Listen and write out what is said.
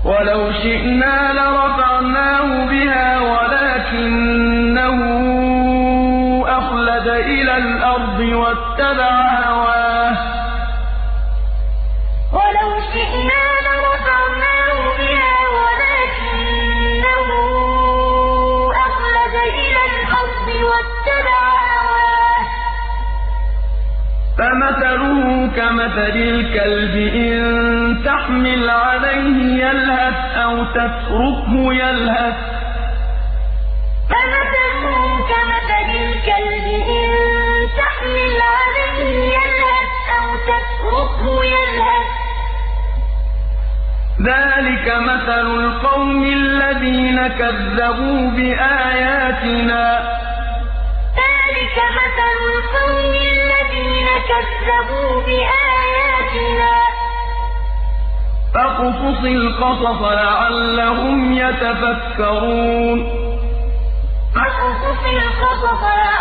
وَلَوْ شِئْنَا لَرَفَعْنَاهُ بِهَا وَلَٰكِنَّهُ أَخْلَدَ إِلَى الْأَرْضِ وَاتَّبَعَ هَوَاهُ ۚ فَمَثَلُهُ كَمَثَلِ الْكَلْبِ إِن تَحْمِلْ عَلَيْهِ يَلْهَثْ أَوْ تَتْرُكْهُ يَلْهَث ۚ ذَٰلِكَ مَثَلُ الْقَوْمِ الَّذِينَ كَذَّبُوا بِآيَاتِنَا ۚ فَاقْصُصِ الْقَصَصَ لَعَلَّهُمْ يَتَفَكَّرُونَ.